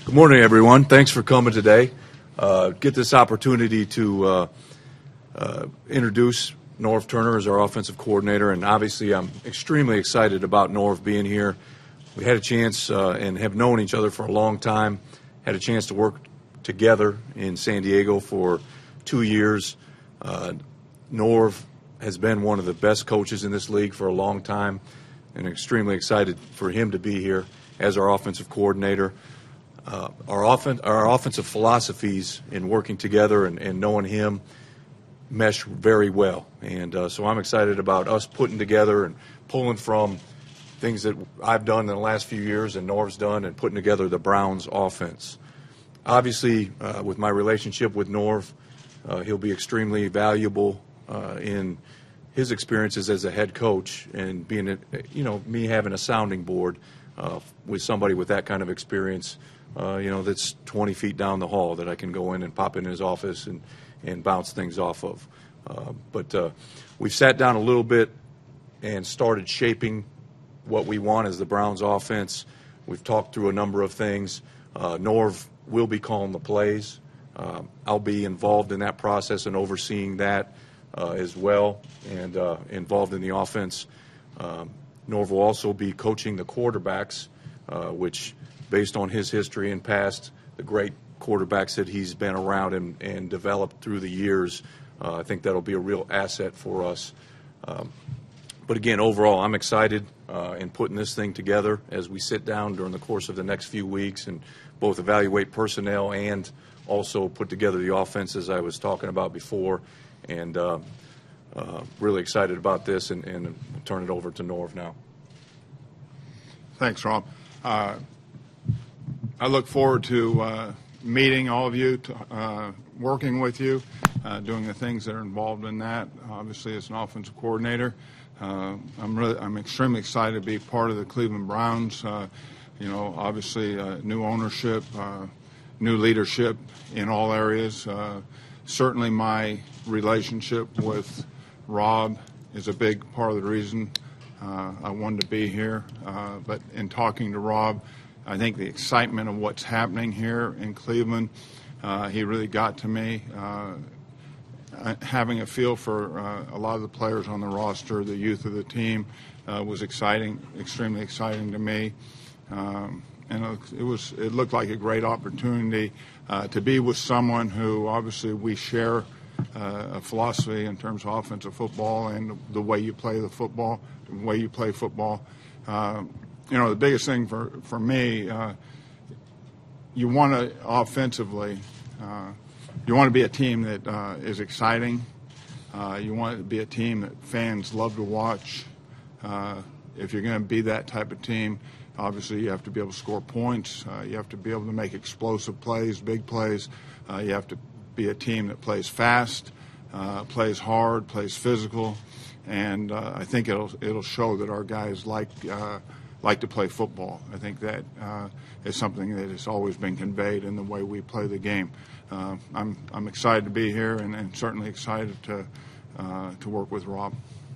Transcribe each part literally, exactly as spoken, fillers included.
Good morning, everyone. Thanks for coming today. Uh, get this opportunity to uh, uh, introduce Norv Turner as our offensive coordinator, and obviously I'm extremely excited about Norv being here. We had a chance uh, and have known each other for a long time, had a chance to work together in San Diego for two years. Uh, Norv has been one of the best coaches in this league for a long time, and extremely excited for him to be here as our offensive coordinator. Uh, our, offen- our offensive philosophies in working together and, and knowing him mesh very well. And uh, so I'm excited about us putting together and pulling from things that I've done in the last few years and Norv's done and putting together the Browns offense. Obviously, uh, with my relationship with Norv, uh, he'll be extremely valuable uh, in his experiences as a head coach and being, a, you know, me having a sounding board uh, with somebody with that kind of experience. Uh, you know, that's twenty feet down the hall that I can go in and pop in his office and, and bounce things off of. Uh, but uh, we've sat down a little bit and started shaping what we want as the Browns offense. We've talked through a number of things. Uh, Norv will be calling the plays. Uh, I'll be involved in that process and overseeing that uh, as well, and uh, involved in the offense. Um, Norv will also be coaching the quarterbacks, uh, which based on his history and past, the great quarterbacks that he's been around and, and developed through the years, uh, I think that'll be a real asset for us. Um, but again, overall, I'm excited uh, in putting this thing together as we sit down during the course of the next few weeks and both evaluate personnel and also put together the offense as I was talking about before. And uh, uh, really excited about this, and, and I'll turn it over to Norv now. Thanks, Rob. Uh, I look forward to uh, meeting all of you, to, uh, working with you, uh, doing the things that are involved in that. Obviously, as an offensive coordinator, uh, I'm really, I'm extremely excited to be part of the Cleveland Browns. Uh, you know, obviously, uh, new ownership, uh, new leadership in all areas. Uh, certainly, my relationship with Rob is a big part of the reason uh, I wanted to be here. Uh, but in talking to Rob, I think the excitement of what's happening here in Cleveland, uh, he really got to me. Uh, having a feel for uh, a lot of the players on the roster, the youth of the team, uh, was exciting, extremely exciting to me. Um, and it was, it looked like a great opportunity uh, to be with someone who obviously we share uh, a philosophy in terms of offensive football and the way you play the football, the way you play football. Uh, You know, the biggest thing for, for me, uh, you want to offensively, uh, you want to be a team that uh, is exciting. Uh, you want to be a team that fans love to watch. Uh, if you're going to be that type of team, obviously you have to be able to score points. Uh, you have to be able to make explosive plays, big plays. Uh, you have to be a team that plays fast, uh, plays hard, plays physical. And uh, I think it'll it'll show that our guys like uh, like to play football. I think that uh, is something that has always been conveyed in the way we play the game. Uh, I'm I'm excited to be here, and, and certainly excited to uh, to work with Rob.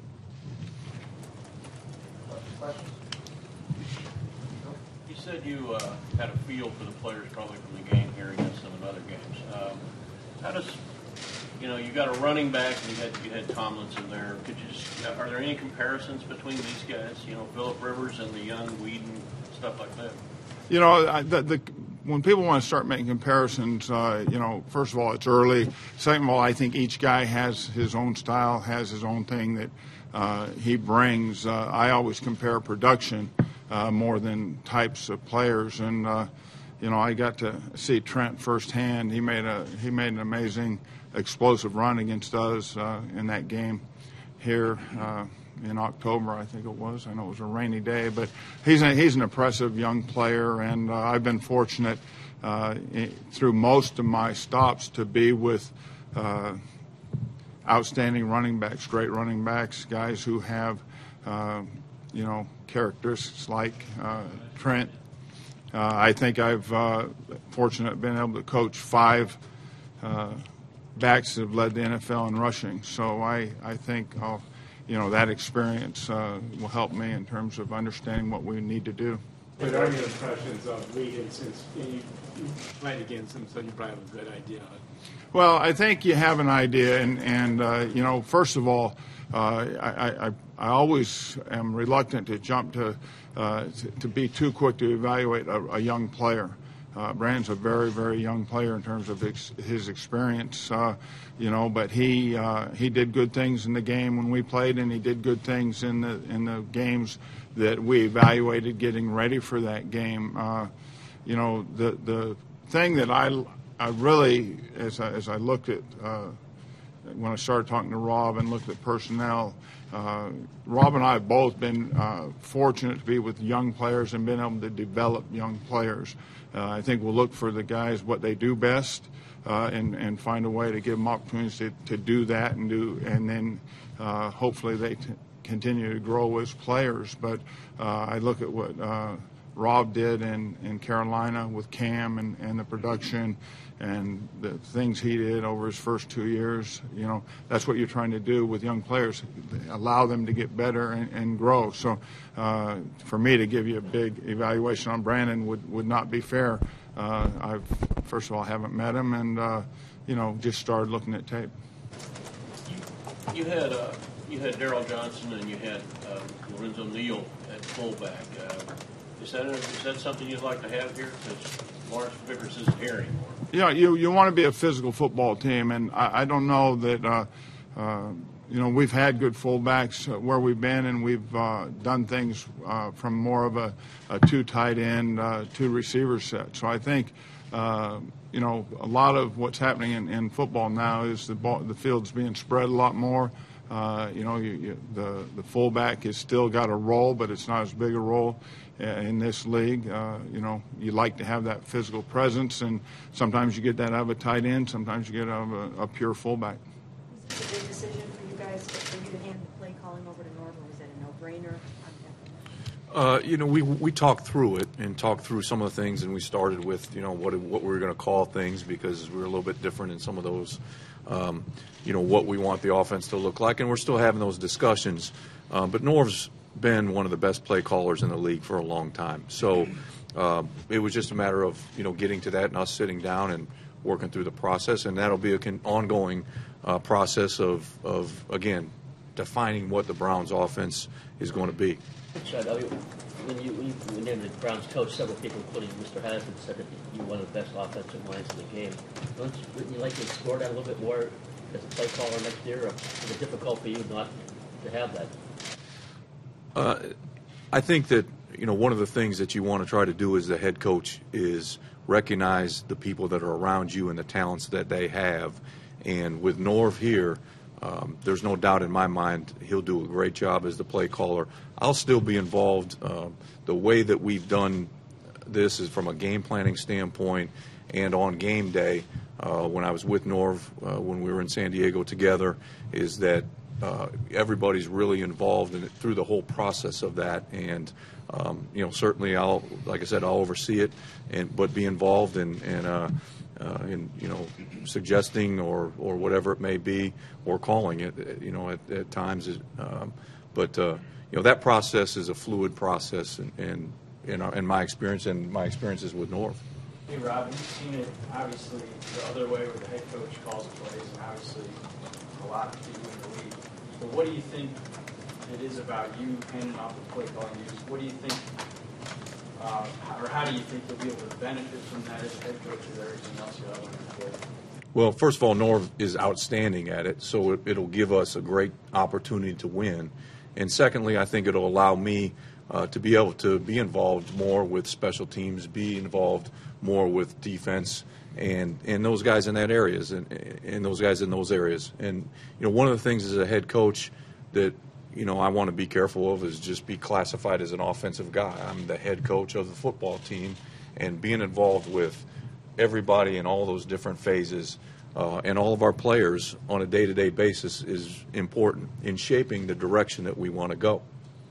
You said you uh, had a feel for the players probably from the game here against some of the other games. Um, how does You know, you got a running back, and you had you had Tomlinson there. Could you just, are there any comparisons between these guys? You know, Phillip Rivers and the young Weeden, stuff like that. You know, I, the, the, when people want to start making comparisons, uh, you know, first of all, it's early. Second of all, I think each guy has his own style, has his own thing that uh, he brings. Uh, I always compare production uh, more than types of players, and uh, you know, I got to see Trent firsthand. He made a he made an amazing explosive run against us uh, in that game here uh, in October, I think it was. I know it was a rainy day, but he's a, he's an impressive young player, and uh, I've been fortunate uh, in, through most of my stops to be with uh, outstanding running backs, great running backs, guys who have, uh, you know, characteristics like uh, Trent. Uh, I think I've uh, fortunate been able to coach five uh, backs that have led the N F L in rushing. So I, I think, I'll, you know, that experience uh, will help me in terms of understanding what we need to do. What are your impressions of Regan since you, know, you, you played against him, so you probably have a good idea of it? Well, I think you have an idea, and, and uh, you know, first of all, uh, I, I, I always am reluctant to jump to, uh, to, to be too quick to evaluate a, a young player. Uh, Brandon's a very, very young player in terms of ex- his experience, uh, you know. But he uh, he did good things in the game when we played, and he did good things in the in the games that we evaluated getting ready for that game. Uh, you know, the the thing that I I really as I, as I looked at uh, when I started talking to Rob and looked at personnel. Uh, Rob and I have both been uh, fortunate to be with young players and been able to develop young players. Uh, I think we'll look for the guys what they do best uh, and and find a way to give them opportunities to, to do that and do and then uh, hopefully they t- continue to grow as players. But uh, I look at what uh, Rob did in, in Carolina with Cam and, and the production and the things he did over his first two years. You know, that's what you're trying to do with young players, allow them to get better and, and grow. So uh, for me to give you a big evaluation on Brandon would, would not be fair. Uh, I've, first of all, haven't met him and, uh, you know, just started looking at tape. You, you had uh, you had Daryl Johnson and you had uh, Lorenzo Neal at fullback. Uh, is that a, is that something you'd like to have here? Because Lawrence Vickers isn't here anymore. Yeah, you you want to be a physical football team, and I, I don't know that uh, uh, you know we've had good fullbacks where we've been, and we've uh, done things uh, from more of a, a two tight end, uh, two receiver set. So I think uh, you know a lot of what's happening in, in football now is the ball, the field's being spread a lot more. Uh, you know, you, you, the the fullback has still got a role, but it's not as big a role in this league. Uh, you know, you like to have that physical presence, and sometimes you get that out of a tight end, sometimes you get out of a, a pure fullback. Was it a big decision for you guys, for you to hand the play calling over to Norv, or was that a no-brainer? Uh, you know, we we talked through it and talked through some of the things, and we started with, you know, what what we were going to call things because we were a little bit different in some of those, um, you know, what we want the offense to look like, and we're still having those discussions. Um, but Norv's been one of the best play callers in the league for a long time, so uh, it was just a matter of, you know, getting to that and us sitting down and working through the process, and that'll be an con- ongoing uh, process of of again defining what the Browns' offense is going to be. Chad, I mean, when you when you, when you named the Browns coach, several people, including Mister Haslam, said that you were one of the best offensive minds in the game. Don't you, wouldn't you like to explore that a little bit more as a play caller next year, or is it difficult for you not to have that? Uh, I think that, you know, one of the things that you want to try to do as the head coach is recognize the people that are around you and the talents that they have. And with Norv here, um, there's no doubt in my mind he'll do a great job as the play caller. I'll still be involved. Uh, the way that we've done this is from a game planning standpoint and on game day, uh, when I was with Norv, uh, when we were in San Diego together, is that Uh, everybody's really involved in it through the whole process of that, and um, you know, certainly I'll, like I said, I'll oversee it, and but be involved in, in, uh, uh, in you know, suggesting or, or whatever it may be, or calling it, you know, at, at times. Um, but uh, you know, that process is a fluid process, and in, in, in, in my experience and my experiences with Norv. Hey Rob, you've seen it obviously the other way where the head coach calls plays, and obviously a lot of people in the league. But what do you think it is about you handing off the play calling duties? What do you think, uh, or how do you think you'll be able to benefit from that as a head coach with everything else you have on your plate? Well, first of all, Norv is outstanding at it, so it, it'll give us a great opportunity to win. And secondly, I think it'll allow me uh, to be able to be involved more with special teams, be involved more with defense, and and those guys in that areas, and and those guys in those areas. And you know, one of the things as a head coach that you know I want to be careful of is just be classified as an offensive guy. I'm the head coach of the football team, and being involved with everybody in all those different phases uh, and all of our players on a day-to-day basis is important in shaping the direction that we want to go.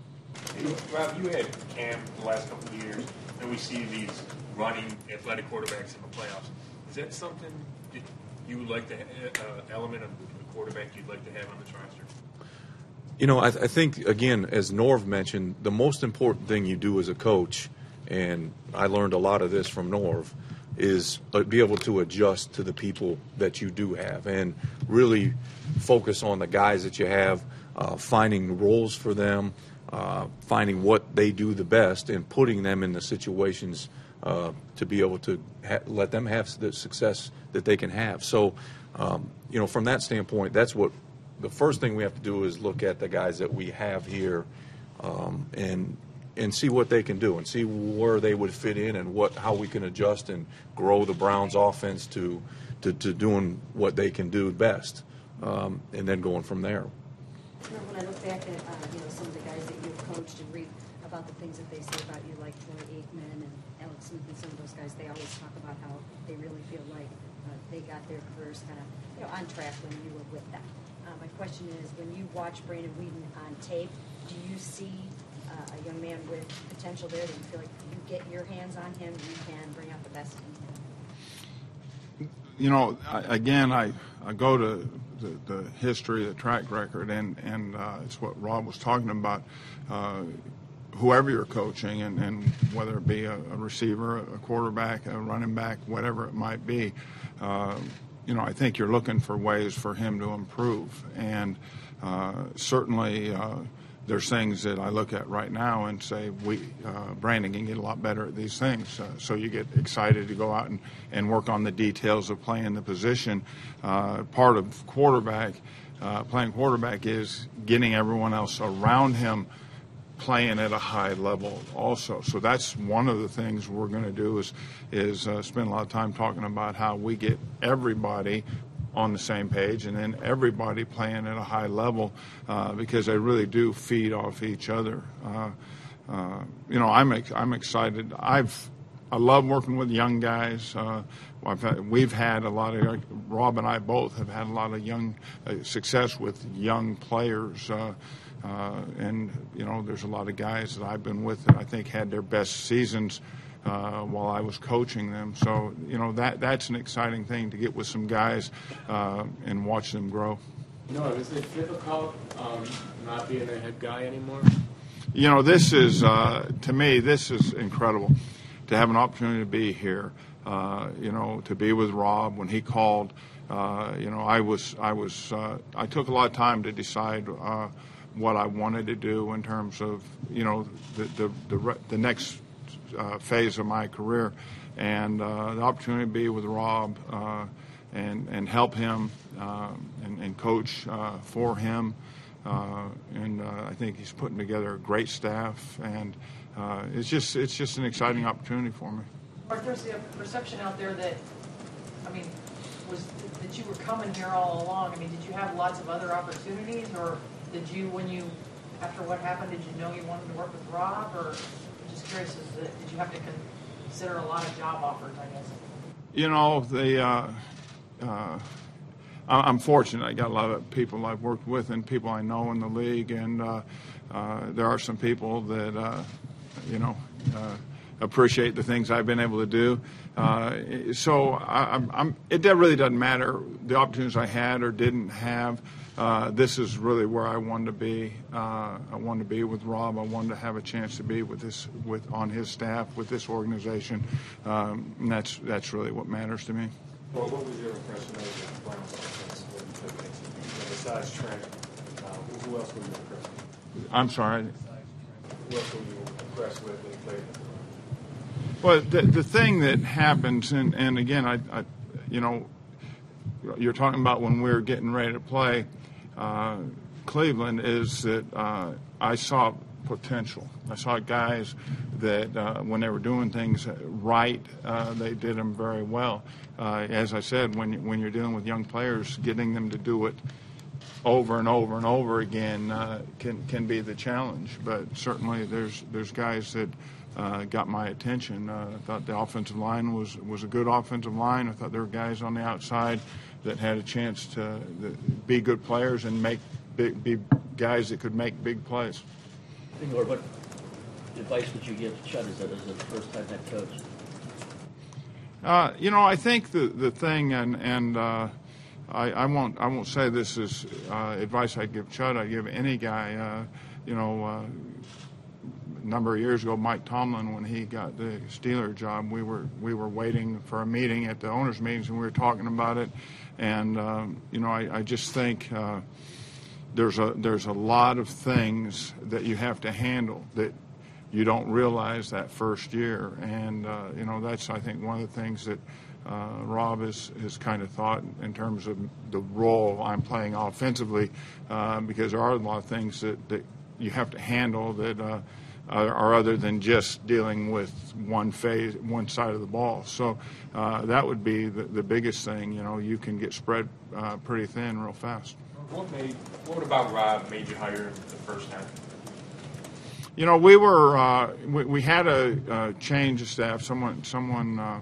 Rob, you had Cam the last couple of years, and we see these running athletic quarterbacks in the playoffs. Is that something that you would like to uh, element of the quarterback you'd like to have on this roster? You know, I, th- I think, again, as Norv mentioned, the most important thing you do as a coach and I learned a lot of this from Norv, is uh, be able to adjust to the people that you do have and really focus on the guys that you have, uh, finding roles for them, uh, finding what they do the best, and putting them in the situations uh, to be able to ha- let them have the success that they can have. So, um, you know, from that standpoint, that's what the first thing we have to do is look at the guys that we have here um, and and see what they can do and see where they would fit in and what how we can adjust and grow the Browns offense to to, to doing what they can do best, um, and then going from there. You know, when I look back at uh, you know some of the guys that you've coached and read about the things that they say about you, like Troy Aikman and Alex Smith and some of those guys, they always talk about how they really feel like uh, they got their careers kind of you know on track when you were with them. Uh, my question is, when you watch Brandon Weeden on tape, do you see uh, a young man with potential there? Do you feel like if you get your hands on him, you can bring out the best in him? You know, I, again, I, I go to the, the history, the track record, and, and uh, it's what Rob was talking about. Uh, whoever you're coaching, and, and whether it be a, a receiver, a quarterback, a running back, whatever it might be, uh, you know, I think you're looking for ways for him to improve. And uh, certainly uh, there's things that I look at right now and say, we uh, Brandon can get a lot better at these things. Uh, so you get excited to go out and, and work on the details of playing the position. Uh, part of quarterback, uh, playing quarterback is getting everyone else around him playing at a high level also. So that's one of the things we're going to do is is uh, spend a lot of time talking about how we get everybody on the same page and then everybody playing at a high level uh, because they really do feed off each other. Uh, uh, you know, I'm ex- I'm excited. I've I love working with young guys. Uh, I've had, we've had a lot of Rob and I both have had a lot of young uh, success with young players. Uh, Uh, and, you know, there's a lot of guys that I've been with that I think had their best seasons uh, while I was coaching them. So, you know, that that's an exciting thing to get with some guys uh, and watch them grow. No, is it difficult um, not being a head guy anymore? You know, this is, uh, to me, this is incredible to have an opportunity to be here, uh, you know, to be with Rob when he called. Uh, you know, I was, I was, uh, I took a lot of time to decide uh, what I wanted to do in terms of, you know, the the the, the next uh, phase of my career, and uh, the opportunity to be with Rob uh, and and help him uh, and, and coach uh, for him, uh, and uh, I think he's putting together a great staff, and uh, it's just it's just an exciting opportunity for me. Mark, there's the perception out there that, I mean, was that you were coming here all along. I mean, did you have lots of other opportunities, or did you, when you, after what happened, did you know you wanted to work with Rob, or I'm just curious, is that, did you have to consider a lot of job offers, I guess? You know, the, uh, uh, I'm fortunate. I got a lot of people I've worked with and people I know in the league, and uh, uh, there are some people that, uh, you know, uh, appreciate the things I've been able to do. Uh, so I, I'm, I'm, it really doesn't matter the opportunities I had or didn't have. Uh, this is really where I wanted to be. Uh, I wanted to be with Rob. I wanted to have a chance to be with this, with on his staff, with this organization, um, and that's that's really what matters to me. Well, what was your impression of the Browns offense when you took it? Besides Trent, uh, who else were you impressed with? I'm sorry. Who else were you impressed with when you played? Well, the the thing that happens, and and again, I, I you know, you're talking about when we were getting ready to play. Uh, Cleveland is that uh, I saw potential. I saw guys that uh, when they were doing things right, uh, they did them very well. Uh, as I said, when when you're dealing with young players, getting them to do it over and over and over again uh, can can be the challenge. But certainly, there's there's guys that uh, got my attention. Uh, I thought the offensive line was was a good offensive line. I thought there were guys on the outside that had a chance to be good players and make big, be guys that could make big plays. Or what advice would you give to Chud as a, as a first-time head coach? Uh, you know, I think the the thing, and and uh, I, I won't I won't say this is uh, advice I'd give Chud. I'd give any guy. Uh, you know, uh, a number of years ago, Mike Tomlin, when he got the Steeler job, we were we were waiting for a meeting at the owners' meetings, and we were talking about it. And um, you know, I, I just think uh, there's a there's a lot of things that you have to handle that you don't realize that first year. And uh, you know, that's I think one of the things that Uh, Rob has, has kind of thought in terms of the role I'm playing offensively, uh, because there are a lot of things that, that you have to handle that uh, are, are other than just dealing with one phase, one side of the ball. So uh, that would be the, the biggest thing. You know, you can get spread uh, pretty thin real fast. What made, what about Rob made you hire him the first time? You know, we were uh, we, we had a, a change of staff. Someone someone. Uh,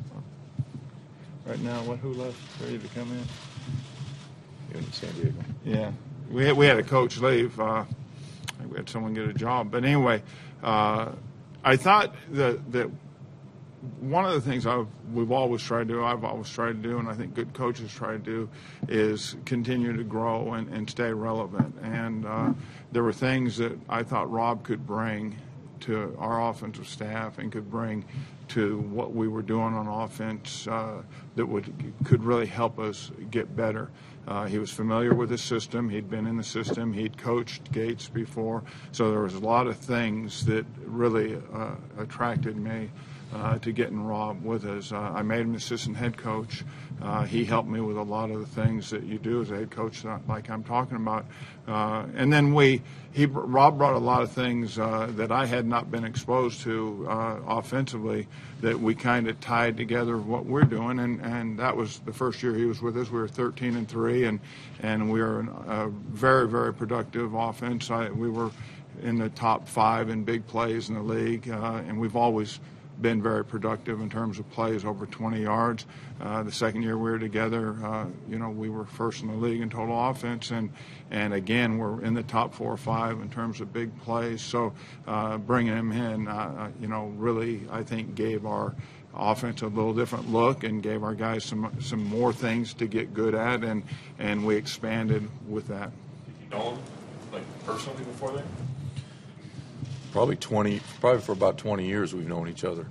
Right now, what who left ready to come in? You're in San Diego. Yeah, we had, we had a coach leave. Uh, we had someone get a job, but anyway, uh, I thought that that one of the things I've, we've always tried to do, I've always tried to do, and I think good coaches try to do, is continue to grow and, and stay relevant. And uh, there were things that I thought Rob could bring to our offensive staff and could bring to what we were doing on offense uh, that would could really help us get better. Uh, he was familiar with the system. He'd been in the system. He'd coached Gates before. So there was a lot of things that really uh, attracted me uh, to getting Rob with us. Uh, I made him assistant head coach. Uh, he helped me with a lot of the things that you do as a head coach, like I'm talking about. Uh, and then we, he, Rob brought a lot of things uh, that I had not been exposed to uh, offensively that we kind of tied together what we're doing. And, and that was the first year he was with us. We were thirteen and three, and and we were a very, very productive offense. I, we were in the top five in big plays in the league, uh, and we've always been very productive in terms of plays over twenty yards. Uh, the second year we were together, uh, you know, we were first in the league in total offense, and and again we're in the top four or five in terms of big plays. So uh, bringing him in, uh, you know, really I think gave our offense a little different look and gave our guys some some more things to get good at, and and we expanded with that. Did you know him, like, personally before that? Probably twenty, probably for about twenty years we've known each other.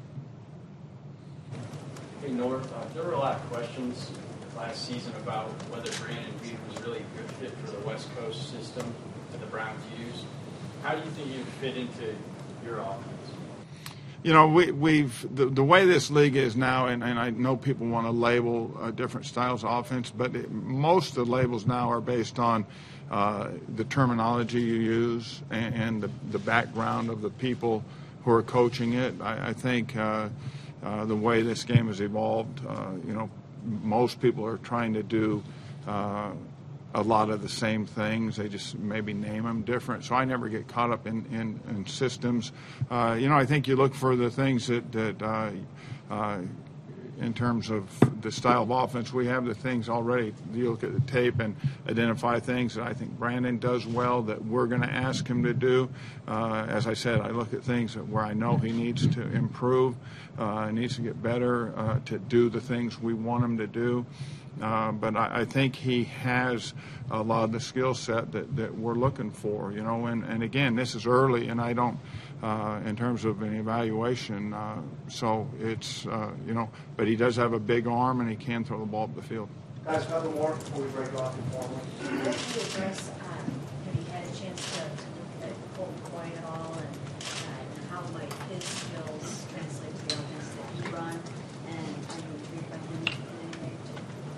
Hey, North, uh, there were a lot of questions last season about whether Brandon Beebe was really a good fit for the West Coast system that the Browns use. How do you think you fit into your offense? You know, we, we've the, the way this league is now, and, and I know people want to label uh, different styles of offense, but it, most of the labels now are based on uh, the terminology you use and, and the, the background of the people who are coaching it. I, I think uh, uh, the way this game has evolved, uh, you know, most people are trying to do uh, a lot of the same things. They just maybe name them different. So I never get caught up in, in, in systems. Uh, you know, I think you look for the things that, that uh, uh, in terms of the style of offense, we have the things already. You look at the tape and identify things that I think Brandon does well that we're going to ask him to do. Uh, as I said, I look at things that where I know he needs to improve, uh, needs to get better, uh, to do the things we want him to do. Uh, but I, I think he has a lot of the skill set that, that we're looking for, you know. And, and again, this is early, and I don't, uh, in terms of an evaluation, uh, so it's, uh, you know, but he does have a big arm, and he can throw the ball up the field. Guys, another more before we break off informally. How do you address, um, have you had a chance to, to look at Colton Coy at all, and, uh, and how might his skills translate to the offense that you run, and are you intrigued by him in any way too?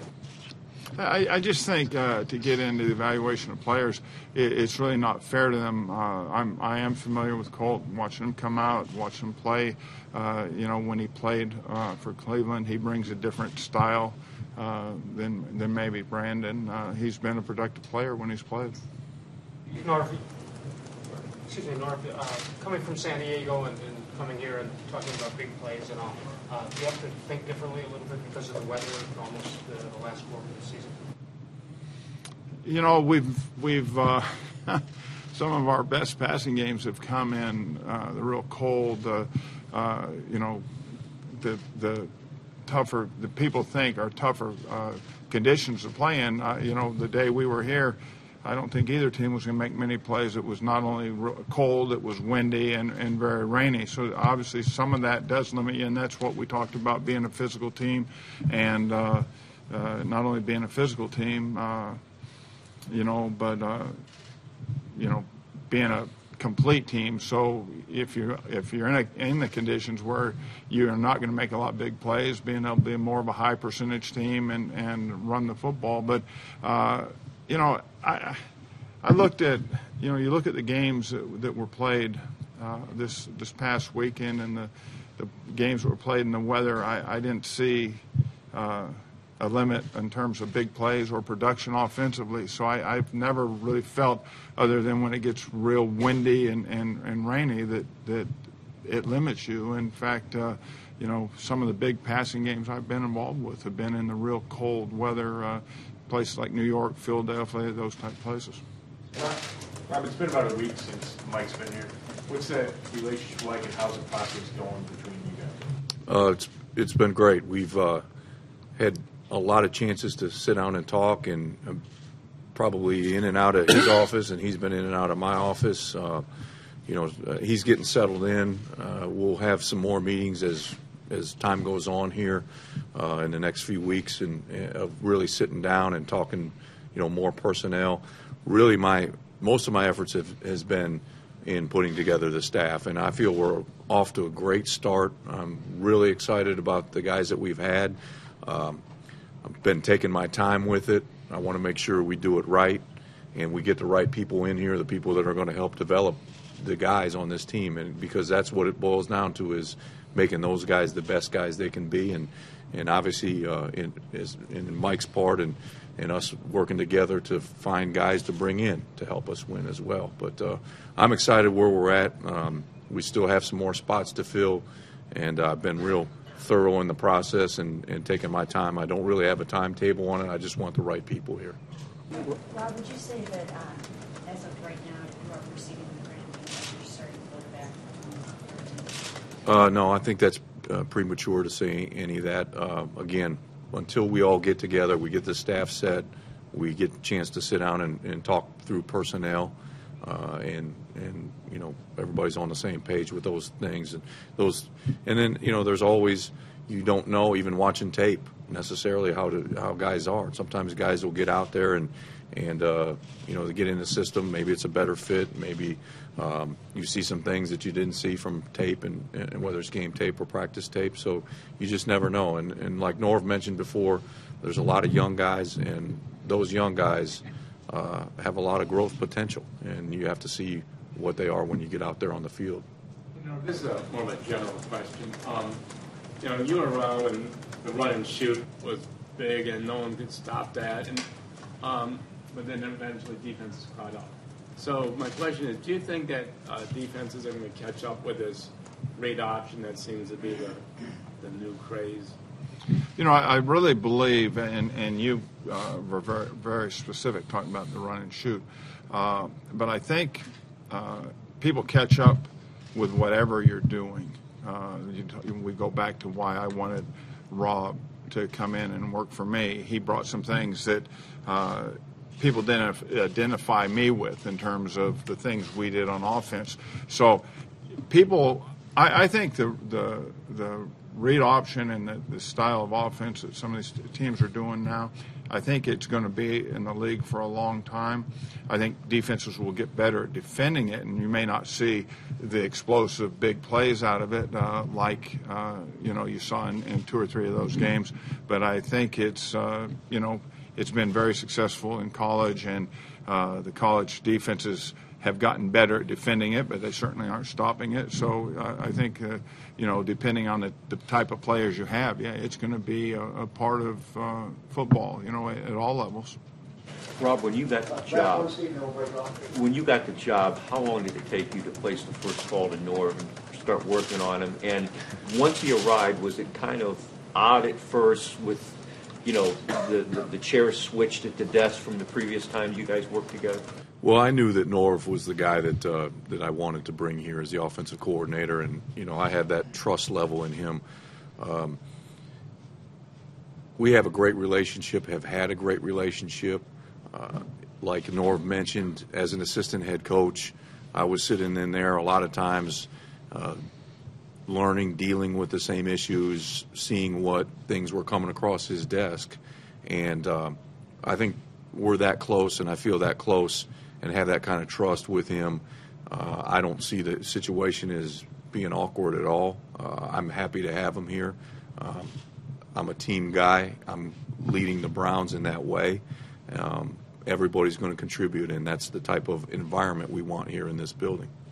I, I just think uh, to get into the evaluation of players, it, it's really not fair to them. Uh, I'm, I am familiar with Colt, watching him come out, watching him play. Uh, you know, when he played uh, for Cleveland, he brings a different style uh, than than maybe Brandon. Uh, he's been a productive player when he's played. North, excuse me, North, uh, coming from San Diego and, and coming here and talking about big plays and all, uh, do you have to think differently a little bit because of the weather almost the, the last quarter of the season? You know, we've we've uh, some of our best passing games have come in uh, the real cold. Uh, uh, you know, the the tougher the people think are tougher uh, conditions to play in. Uh, you know, the day we were here, I don't think either team was going to make many plays. It was not only cold, it was windy and, and very rainy. So obviously some of that does limit you, and that's what we talked about, being a physical team, and uh, uh, not only being a physical team, uh, you know, but, uh, you know, being a complete team. So if you're if you're in, a, in the conditions where you're not going to make a lot of big plays, being able to be more of a high percentage team and, and run the football. But uh, you know, I I looked at you know you look at the games that, that were played uh, this this past weekend and the the games that were played in the weather. I, I didn't see Uh, a limit in terms of big plays or production offensively. So I, I've never really felt, other than when it gets real windy and, and, and rainy, that, that it limits you. In fact, uh, you know, some of the big passing games I've been involved with have been in the real cold weather, uh, places like New York, Philadelphia, those type of places. Rob, it's been about a week since Mike's been here. What's that relationship like, and how's the process going between you guys? Uh, it's it's been great. We've uh, had a lot of chances to sit down and talk, and uh, probably in and out of his office, and he's been in and out of my office. Uh, you know, uh, he's getting settled in. Uh, we'll have some more meetings as as time goes on here uh, in the next few weeks, and uh, of really sitting down and talking, you know, more personnel. Really, my most of my efforts have has been in putting together the staff, and I feel we're off to a great start. I'm really excited about the guys that we've had. Um, I've been taking my time with it. I want to make sure we do it right and we get the right people in here, the people that are going to help develop the guys on this team, and because that's what it boils down to, is making those guys the best guys they can be. And and obviously uh, in, is in Mike's part and, and us working together to find guys to bring in to help us win as well. But uh, I'm excited where we're at. Um, we still have some more spots to fill, and I've been real thorough in the process and, and taking my time. I don't really have a timetable on it. I just want the right people here. Rob, would you say that um, as of right now, you are proceeding with Brandon as your starting quarterback? Uh, no, I think that's uh, premature to say any of that. Uh, again, until we all get together, we get the staff set, we get a chance to sit down and, and talk through personnel, uh, and and you know everybody's on the same page with those things and those. And then you know there's always, you don't know, even watching tape, necessarily how to how guys are. Sometimes guys will get out there and and uh, you know they get in the system. Maybe it's a better fit. Maybe um, you see some things that you didn't see from tape, and, and whether it's game tape or practice tape. So you just never know. And and like Norv mentioned before, there's a lot of young guys, and those young guys uh, have a lot of growth potential, and you have to see what they are when you get out there on the field. You know, this is a, more of a general question. Um, you know, you were around when the run and shoot was big and no one could stop that, and um, but then eventually defenses caught up. So my question is, do you think that uh, defenses are going to catch up with this read option that seems to be the, the new craze? You know, I, I really believe, and, and you uh, were very, very specific talking about the run and shoot, uh, but I think uh, people catch up with whatever you're doing. Uh, you, we go back to why I wanted Rob to come in and work for me. He brought some things that uh, people didn't identify me with in terms of the things we did on offense. So people, I, I think the the the read option and the, the style of offense that some of these teams are doing now, I think it's going to be in the league for a long time. I think defenses will get better at defending it, and you may not see the explosive big plays out of it uh, like uh, you know you saw in, in two or three of those games. But I think it's uh, you know it's been very successful in college, and uh, the college defenses have gotten better at defending it, but they certainly aren't stopping it. So uh, I think, uh, you know, depending on the, the type of players you have, yeah, it's going to be a, a part of uh, football, you know, at, at all levels. Rob, when you got the job, when you got the job, how long did it take you to place the first call to Norv and start working on him? And once he arrived, was it kind of odd at first with, you know, the, the, the chairs switched at the desk from the previous times you guys worked together? Well, I knew that Norv was the guy that uh, that I wanted to bring here as the offensive coordinator, and you know I had that trust level in him. Um, we have a great relationship, have had a great relationship. Uh, like Norv mentioned, as an assistant head coach, I was sitting in there a lot of times, uh, learning, dealing with the same issues, seeing what things were coming across his desk. And uh, I think we're that close, and I feel that close and have that kind of trust with him. Uh, I don't see the situation as being awkward at all. Uh, I'm happy to have him here. Um, I'm a team guy. I'm leading the Browns in that way. Um, everybody's going to contribute, and that's the type of environment we want here in this building.